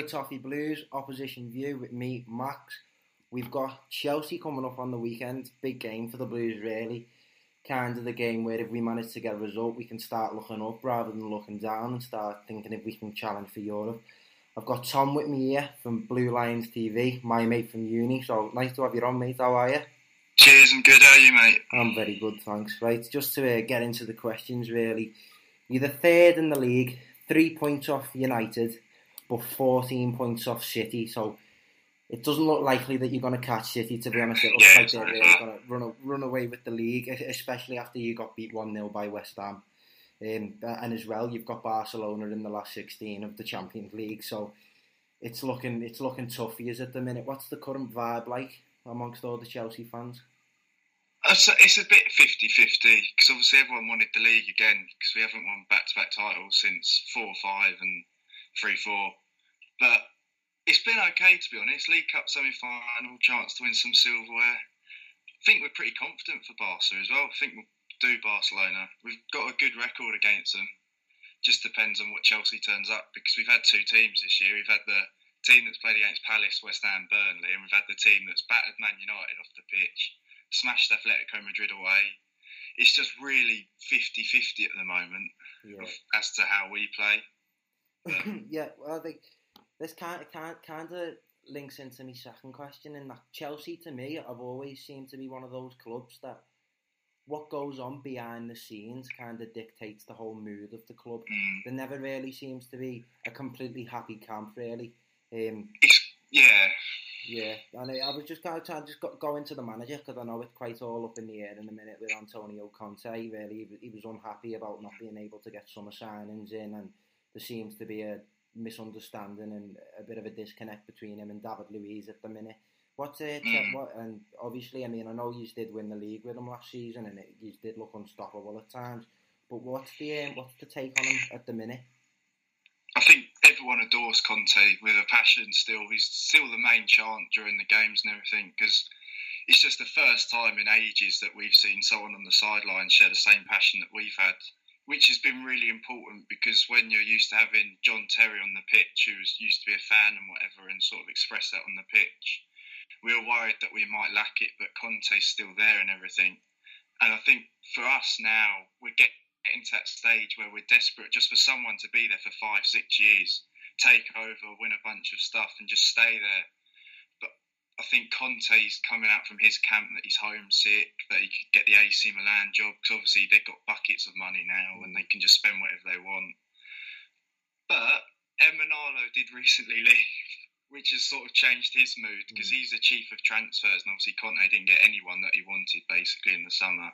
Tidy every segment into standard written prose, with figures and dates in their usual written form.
Great Toffee Blues, Opposition View with me, Max. We've got Chelsea coming up on the weekend. Big game for the Blues, really. Kind of the game where if we manage to get a result, we can start looking up rather than looking down and start thinking if we can challenge for Europe. I've got Tom with me here from Blue Lions TV, my mate from uni. So nice to have you on, mate. How are you? Cheers, I'm good. How are you, mate? I'm very good, thanks. Right, just to get into the questions, really. You're the third in the league, 3 points off United, but 14 points off City. So it doesn't look likely that you're going to catch City, to be honest. It looks like they're really going to run away with the league, especially after you got beat 1-0 by West Ham. And as well, you've got Barcelona in the last 16 of the Champions League. So it's looking tough for you at the minute. What's the current vibe like amongst all the Chelsea fans? It's a bit 50-50, because obviously everyone wanted the league again, because we haven't won back-to-back titles since 4-5 and 3-4. But it's been okay, to be honest. League Cup semi-final, chance to win some silverware. I think we're pretty confident for Barca as well. I think we'll do Barcelona. We've got a good record against them. Just depends on what Chelsea turns up, because we've had two teams this year. We've had the team that's played against Palace, West Ham, Burnley, and we've had the team that's battered Man United off the pitch, smashed Atletico Madrid away. It's just really 50-50 at the moment as to how we play. Yeah, well, I think this kind of links into my second question, in that Chelsea, to me, have always seemed to be one of those clubs that what goes on behind the scenes kind of dictates the whole mood of the club. There never really seems to be a completely happy camp, really. Yeah, and I was just kind of trying to go into the manager, because I know it's quite all up in the air in a minute with Antonio Conte. Really, he was unhappy about not being able to get summer signings in, and there seems to be a misunderstanding and a bit of a disconnect between him and David Luiz at the minute. And obviously, I mean, I know you did win the league with him last season, and you did look unstoppable at times. But what's the take on him at the minute? I think everyone adores Conte with a passion still. He's still the main chant during the games and everything, because it's just the first time in ages that we've seen someone on the sideline share the same passion that we've had, which has been really important, because when you're used to having John Terry on the pitch, who used to be a fan and whatever, and sort of express that on the pitch, we were worried that we might lack it, but Conte's still there and everything. And I think for us now, we're getting to that stage where we're desperate just for someone to be there for 5-6 years, take over, win a bunch of stuff and just stay there. But I think Conte's coming out from his camp that he's homesick, that he could get the AC Milan job, because obviously they've got buckets of money now and they can just spend whatever they want. But Emenalo did recently leave, which has sort of changed his mood, because he's the chief of transfers, and obviously Conte didn't get anyone that he wanted basically in the summer.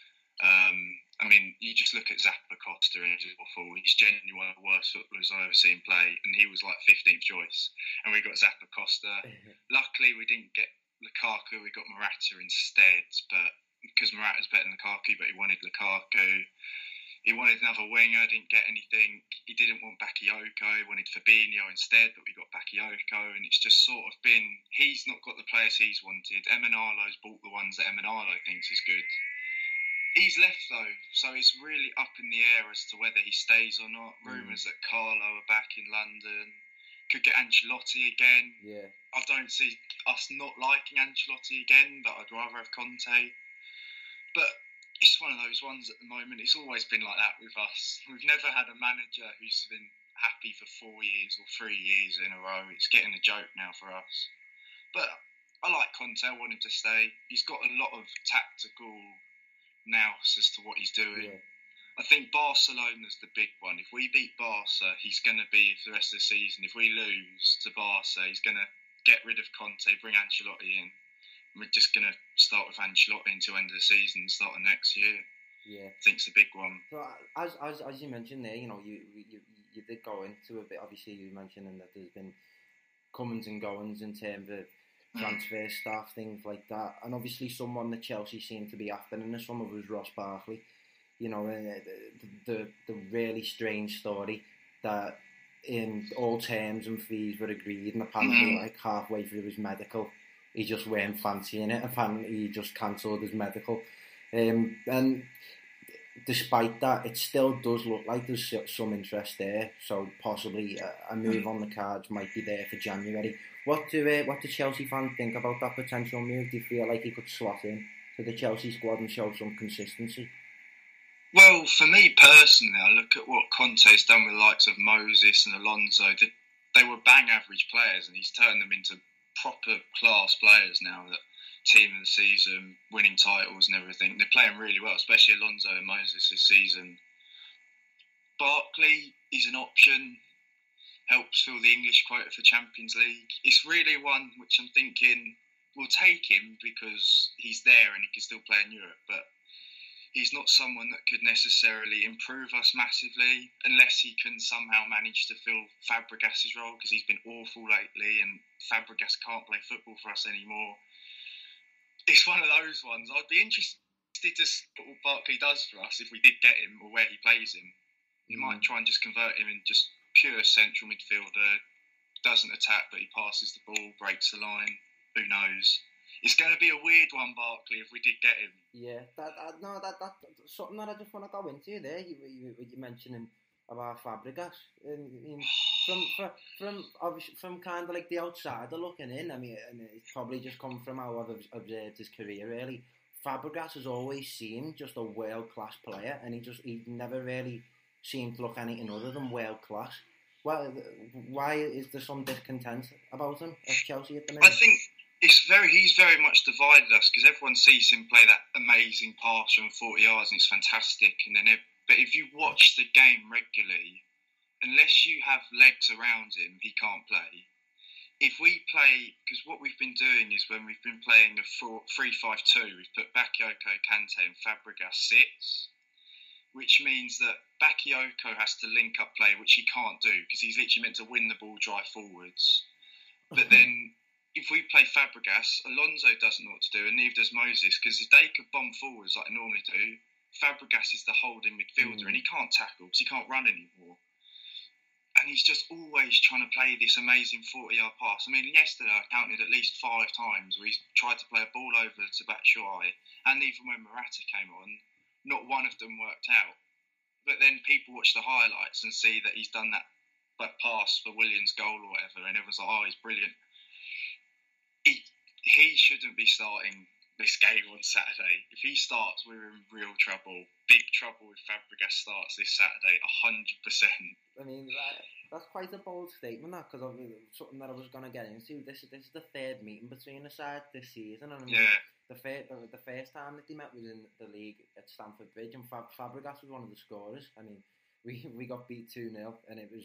I mean, you just look at Zappacosta and he's awful. He's genuinely one of the worst footballers I've ever seen play, and he was like 15th choice. And we got Zappacosta. Luckily, we didn't get Lukaku. We got Morata instead, but because Morata's better than Lukaku, but he wanted Lukaku. He wanted another winger, didn't get anything. He didn't want Bakayoko. He wanted Fabinho instead, but we got Bakayoko. And it's just sort of been, he's not got the players he's wanted. Emenalo's bought the ones that Emenalo thinks is good. He's left though, so it's really up in the air as to whether he stays or not. Rumours that Carlo are back in London. Could get Ancelotti again. Yeah. I don't see us not liking Ancelotti again, but I'd rather have Conte. But it's one of those ones at the moment. It's always been like that with us. We've never had a manager who's been happy for 4 years or 3 years in a row. It's getting a joke now for us. But I like Conte. I want him to stay. He's got a lot of tactical nous as to what he's doing. Yeah. I think Barcelona's the big one. If we beat Barca, he's going to be for the rest of the season. If we lose to Barca, he's going to get rid of Conte, bring Ancelotti in. We're just going to start with Ancelotti until end of the season and start the next year. Yeah, I think it's the big one. So as you mentioned there, you know, you did go into a bit. Obviously, you mentioned that there's been comings and goings in terms of transfer staff, things like that, and obviously someone that Chelsea seemed to be after in the summer was Ross Barkley. You know, the really strange story that in all terms and fees were agreed, and apparently like halfway through his medical, he just weren't fancying it. Apparently he just cancelled his medical. And despite that, it still does look like there's some interest there. So possibly a move on the cards might be there for January. What do Chelsea fans think about that potential move? Do you feel like he could slot in to the Chelsea squad and show some consistency? Well, for me personally, I look at what Conte's done with the likes of Moses and Alonso. They were bang average players, and he's turned them into proper class players now. That team of the season, winning titles and everything. They're playing really well, especially Alonso and Moses this season. Barkley is an option. Helps fill the English quota for Champions League. It's really one which I'm thinking we'll take him because he's there and he can still play in Europe, but he's not someone that could necessarily improve us massively unless he can somehow manage to fill Fabregas's role, because he's been awful lately and Fabregas can't play football for us anymore. It's one of those ones. I'd be interested to see what Barkley does for us if we did get him, or where he plays him. You might try and just convert him in just pure central midfielder, doesn't attack but he passes the ball, breaks the line. Who knows? It's going to be a weird one, Barkley, if we did get him. Yeah, that's something that I just want to go into there. You mentioning about Fabregas. From kind of like the outsider looking in, I mean, and it's probably just come from how I've observed his career, really. Fabregas has always seemed just a world-class player, and he never really seemed to look anything other than world-class. Well, why is there some discontent about him at Chelsea at the minute? I think he's very much divided us, because everyone sees him play that amazing pass from 40 yards and it's fantastic. But if you watch the game regularly, unless you have legs around him, he can't play. If we play, because what we've been doing is when we've been playing a 3-5-2, we've put Bakayoko, Kante and Fabregas sits, which means that Bakayoko has to link up play, which he can't do because he's literally meant to win the ball, drive forwards. But then if we play Fabregas, Alonso doesn't know what to do, and neither does Moses, because if they could bomb forwards like they normally do, Fabregas is the holding midfielder and he can't tackle because he can't run anymore. And he's just always trying to play this amazing 40-yard pass. I mean, yesterday I counted at least 5 times where he's tried to play a ball over to Batshuayi, and even when Morata came on, not one of them worked out. But then people watch the highlights and see that he's done that pass for Williams' goal or whatever, and everyone's like, oh, he's brilliant. He shouldn't be starting this game on Saturday. If he starts, we're in real trouble. Big trouble if Fabregas starts this Saturday, 100%. I mean, that's quite a bold statement, that, because something that I was going to get into. This is the third meeting between the sides this season, and I mean, the first time that they met was in the league at Stamford Bridge, and Fabregas was one of the scorers. I mean, we got beat 2-0, and it was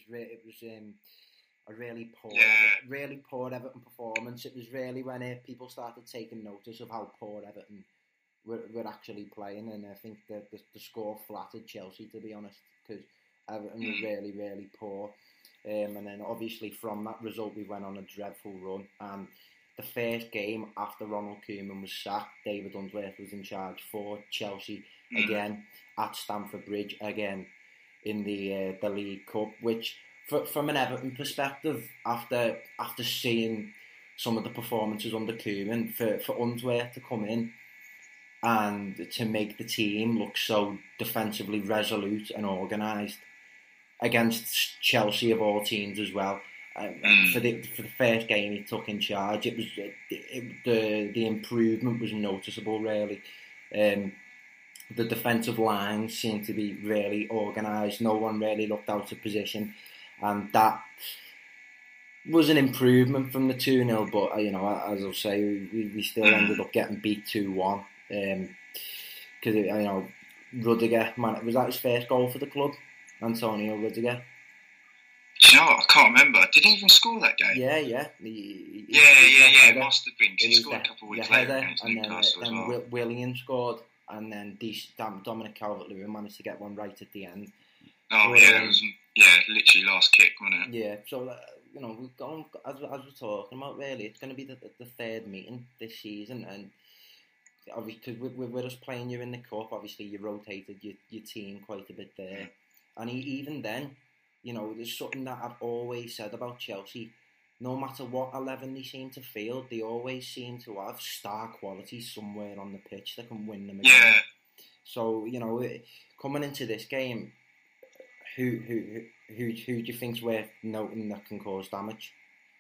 a really poor Everton performance. It was really when people started taking notice of how poor Everton were actually playing, and I think that the score flattered Chelsea, to be honest, because Everton were really, really poor. And then obviously from that result we went on a dreadful run, and the first game after Ronald Koeman was sacked, David Unsworth was in charge for Chelsea again at Stamford Bridge, again in the League Cup, which from an Everton perspective, after seeing some of the performances under Koeman, for Unsworth to come in and to make the team look so defensively resolute and organised against Chelsea of all teams as well. For the first game he took in charge, it was the improvement was noticeable, really. The defensive lines seemed to be really organised. No one really looked out of position, and that was an improvement from the 2-0. But as I'll say, we still ended up getting beat 2-1 because Rudiger, man, was that his first goal for the club? Antonio Rudiger. Do you know what? I can't remember. Did he even score that game? Yeah. Yeah. It must have been, because he scored a couple of weeks later against Newcastle as well. William scored, and then Dominic Calvert-Lewin managed to get one right at the end. Oh, it was literally last kick, wasn't it? Yeah, so, we're going, as we're talking about, really, it's going to be the third meeting this season, and obviously, because we're just playing you in the cup, obviously you rotated your team quite a bit there, and even then, there's something that I've always said about Chelsea. No matter what 11 they seem to field, they always seem to have star quality somewhere on the pitch that can win them a game. So, coming into this game, who do you think's worth noting that can cause damage?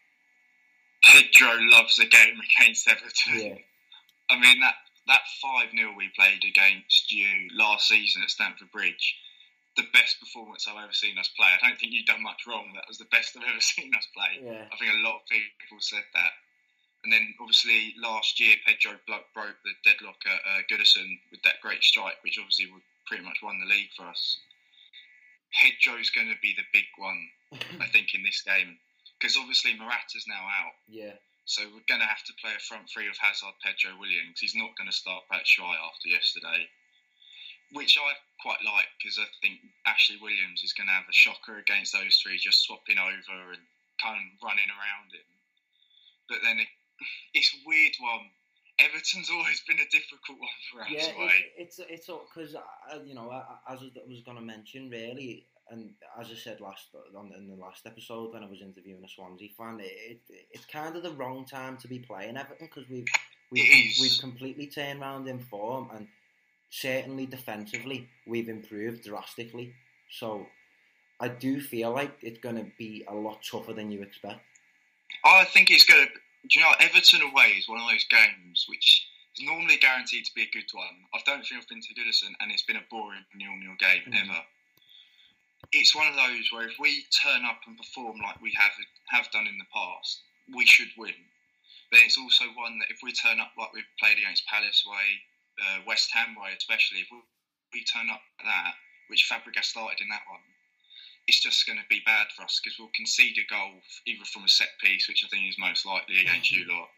Pedro loves a game against Everton. Yeah. I mean, that 5-0 we played against you last season at Stamford Bridge, the best performance I've ever seen us play. I don't think you've done much wrong. That was the best I've ever seen us play. Yeah. I think a lot of people said that. And then, obviously, last year, Pedro broke the deadlock at Goodison with that great strike, which obviously would pretty much won the league for us. Pedro's going to be the big one, I think, in this game. Because obviously Morata's now out. Yeah. So we're going to have to play a front three of Hazard, Pedro, Williams. He's not going to start Batshuayi after yesterday, which I quite like because I think Ashley Williams is going to have a shocker against those three, just swapping over and kind of running around him. But then it's a weird one. Everton's always been a difficult one for us. Yeah, right? it's because as I was going to mention, really, and as I said in the last episode when I was interviewing a Swansea fan, it's kind of the wrong time to be playing Everton because we've completely turned around in form, and certainly defensively we've improved drastically. So I do feel like it's going to be a lot tougher than you expect. I think it's going to. Do you know, Everton away is one of those games which is normally guaranteed to be a good one. I don't think I've been to Goodison and it's been a boring 0-0 game ever. It's one of those where if we turn up and perform like we have done in the past, we should win. But it's also one that if we turn up like we've played against Palace way, West Ham way especially, if we turn up like that, which Fabregas started in that one, it's just going to be bad for us because we'll concede a goal either from a set piece, which I think is most likely against you lot,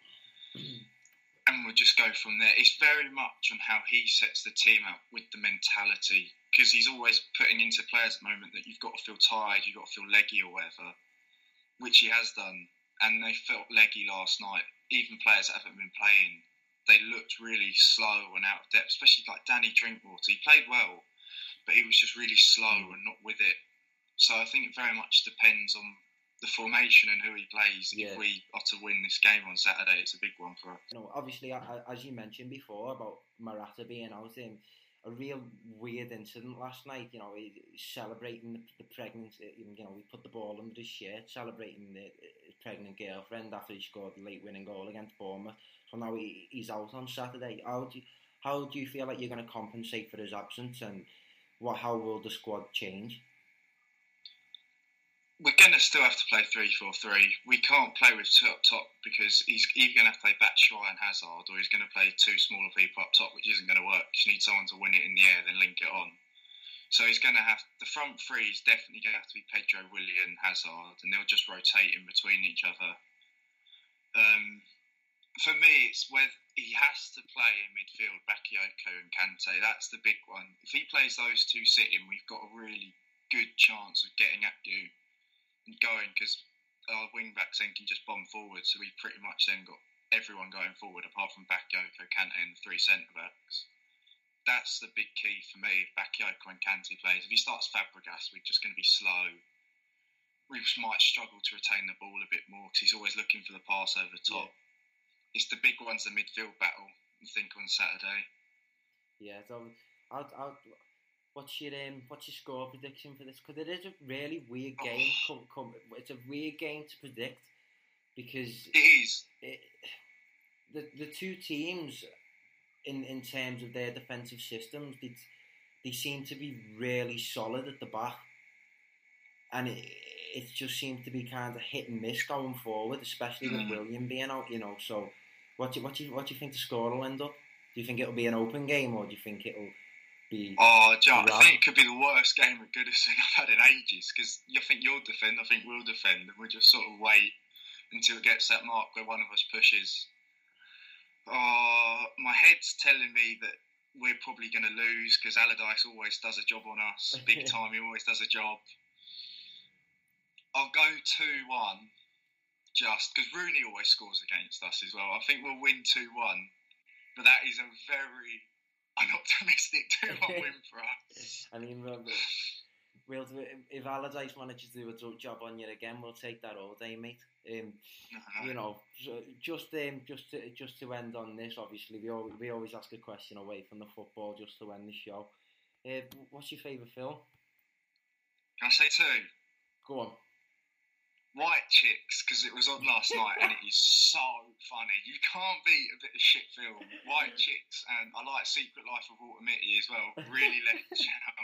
and we'll just go from there. It's very much on how he sets the team up with the mentality, because he's always putting into players at the moment that you've got to feel tired, you've got to feel leggy or whatever, which he has done, and they felt leggy last night. Even players that haven't been playing, they looked really slow and out of depth, especially like Danny Drinkwater. He played well, but he was just really slow and not with it. So I think it very much depends on the formation and who he plays. Yeah. If we are to win this game on Saturday, it's a big one for us. Obviously, as you mentioned before about Morata being out, a real weird incident last night. Celebrating the pregnancy. We put the ball under his shirt, celebrating his pregnant girlfriend after he scored the late winning goal against Bournemouth. So now he's out on Saturday. How do you feel like you're going to compensate for his absence, and how will the squad change? We're going to still have to play 3-4-3. We can't play with two up top because he's either going to have to play Batshuayi and Hazard, or he's going to play two smaller people up top, which isn't going to work. You need someone to win it in the air, then link it on. So he's going to have the front three is definitely going to have to be Pedro, Willian, Hazard, and they'll just rotate in between each other. For me, it's whether he has to play in midfield, Bakayoko and Kante. That's the big one. If he plays those two sitting, we've got a really good chance of getting at you and going, because our wing backs then can just bomb forward, so we've pretty much then got everyone going forward apart from Bakayoko, Kante and the three centre backs. That's the big key for me. If Bakayoko and Kante plays, if he starts Fabregas, we're just going to be slow. We might struggle to retain the ball a bit more because he's always looking for the pass over the top. Yeah. It's the big ones, the midfield battle, I think, on Saturday. Yeah, so what's your score prediction for this? Because it is a really weird game. It's a weird game to predict because it is. The two teams, in terms of their defensive systems, they seem to be really solid at the back, and it just seems to be kind of hit and miss going forward, especially with William being out. So what do you think the score will end up? Do you think it'll be an open game, or do you think it'll be... I think it could be the worst game at Goodison I've had in ages, because you think you'll defend, I think we'll defend, and we'll just sort of wait until it gets that mark where one of us pushes. My head's telling me that we're probably going to lose, because Allardyce always does a job on us. Big time, he always does a job. I'll go 2-1, just because Rooney always scores against us as well. I think we'll win 2-1, but that is a very unoptimistic 2-1 win for us. I mean, if Allardyce manages to do a job on you again, we'll take that all day, mate. You know, just to end on this, obviously we always ask a question away from the football just to end the show. What's your favourite film? Can I say two? Go on. White Chicks, because it was on last night and it is so funny. You can't beat a bit of shit film. White Chicks, and I like Secret Life of Walter Mitty as well. Really let it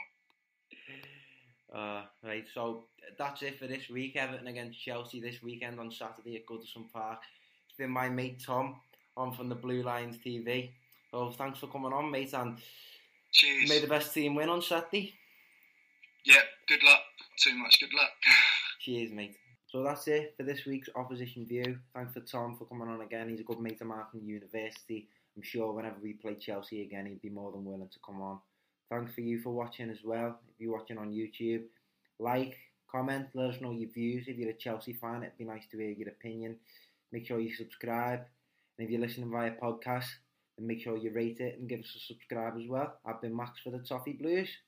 out. Right, so that's it for this week. Everton against Chelsea this weekend on Saturday at Goodison Park. It's been my mate Tom on from the Blue Lions TV. So thanks for coming on, mate, and cheers. May the best team win on Saturday. Yeah, good luck. Too much good luck. Cheers, mate. So that's it for this week's Opposition View. Thanks for Tom for coming on again. He's a good mate of mine from university. I'm sure whenever we play Chelsea again, he'd be more than willing to come on. Thanks for you for watching as well. If you're watching on YouTube, like, comment, let us know your views. If you're a Chelsea fan, it'd be nice to hear your opinion. Make sure you subscribe. And if you're listening via podcast, then make sure you rate it and give us a subscribe as well. I've been Max for the Toffee Blues.